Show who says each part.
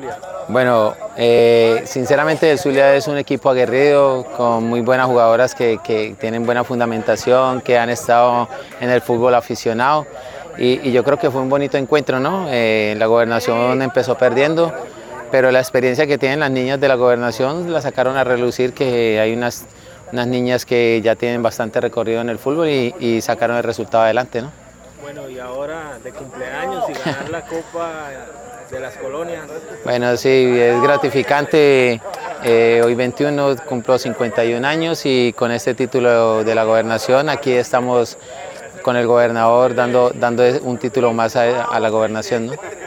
Speaker 1: Zulia?
Speaker 2: Bueno, sinceramente el Zulia es un equipo aguerrido, con muy buenas jugadoras que tienen buena fundamentación, que han estado en el fútbol aficionado y yo creo que fue un bonito encuentro, ¿no? La Gobernación empezó perdiendo, pero la experiencia que tienen las niñas de la Gobernación la sacaron a relucir, que hay unas niñas que ya tienen bastante recorrido en el fútbol y sacaron el resultado adelante, ¿no?
Speaker 1: Bueno, y ahora de cumpleaños y ganar la Copa de las Colonias.
Speaker 2: Bueno, sí, es gratificante. Hoy 21 cumplo 51 años y con este título de la Gobernación aquí estamos con el gobernador dando un título más a la Gobernación, ¿no?